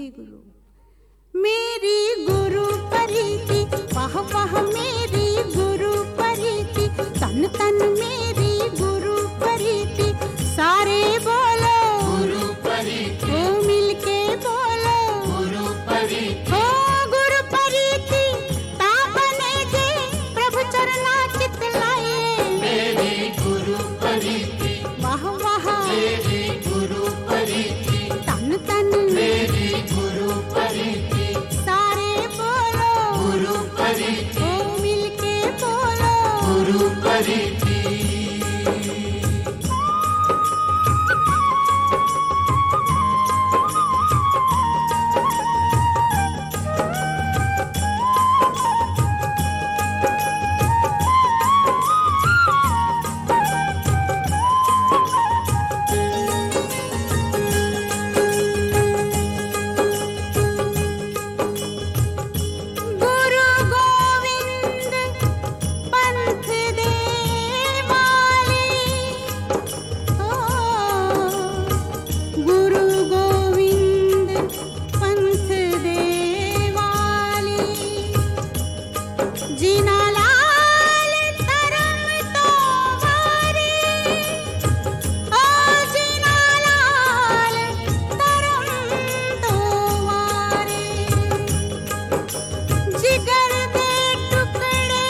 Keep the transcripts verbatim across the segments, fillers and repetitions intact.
गुरु। मेरी गुरु परीति, वाह वाह मेरी गुरु परीति, तन तन मेरी गुरु परीति, सारे बोलो गुरु परीति, ओ मिलके बोलो गुरु परीति, ओ गुरु परीति, तापने जे प्रभु चरना चित लाए। मेरी गुरु परीति, वाह वाह मेरी गुरु परीति, तन तन मेरी गुरु परीति, सारे बोलो गुरु परीति, ओ मिलके बोलो गुरु परीति। गुरु गोविंद पंथ देवाले, ओ गुरु गोविंद पंथ देवाले, जिना लाल धर्म तो वारे, ओ जिना लाल धर्म तो वारे, जिगर दे टुकड़े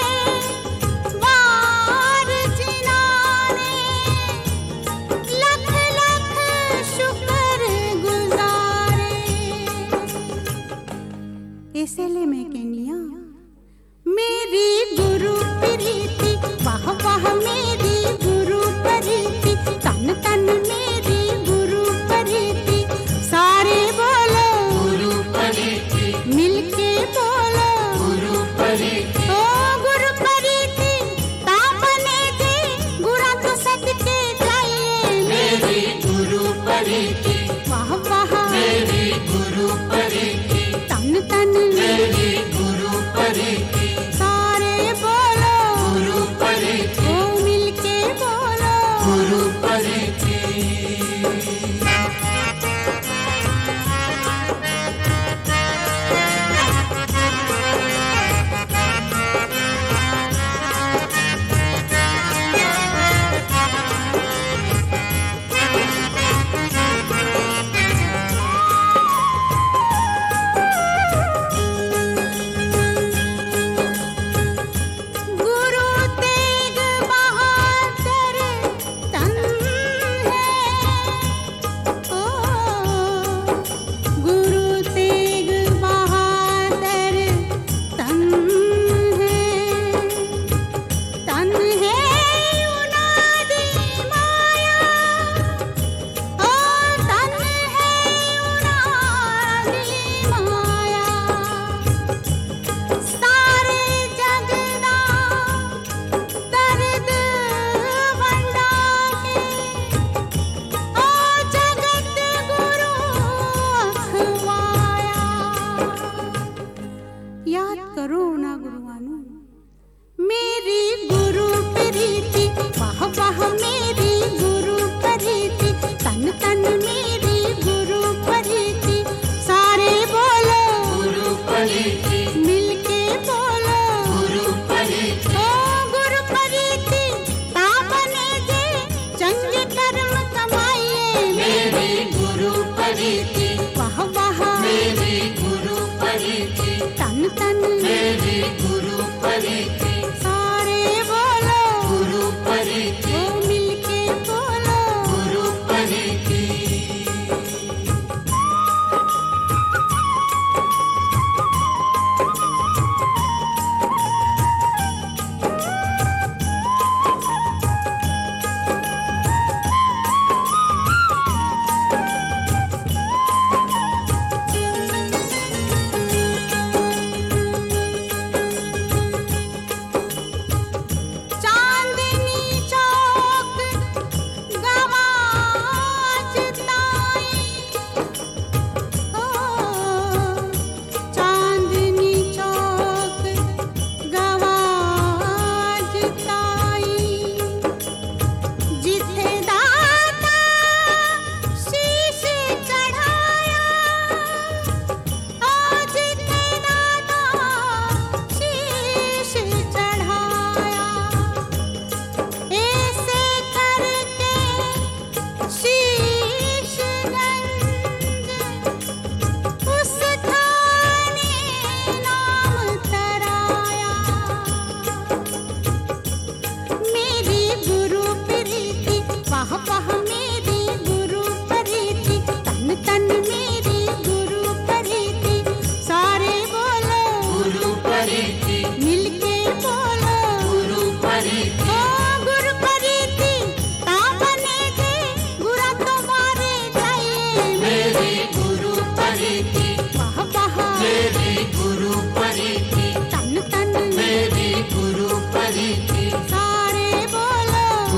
वार जिनाने, लख लख शुक्र गुजारे। इसलिए मैं कहनिया मेरी गुरु प्रीति, वाह वाह मेरी गुरु प्रीति, तन तन मेरी गुरु प्रीति, सारे बोलो गुरु परीति, मिलके बोलो गुरु परीति, ओ गुरु परीति, तापने जे गुरा तो सदके जाइए। मेरी गुरु परीति, वाह वाह मेरी गुरु परीति, तन तन मेरी गुरु परीति, सारे बोलो गुरु परीति, ओ मिल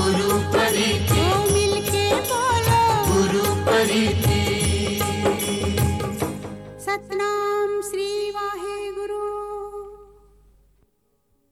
गुरु परी थी ओ मिलके बोलो गुरु परी थी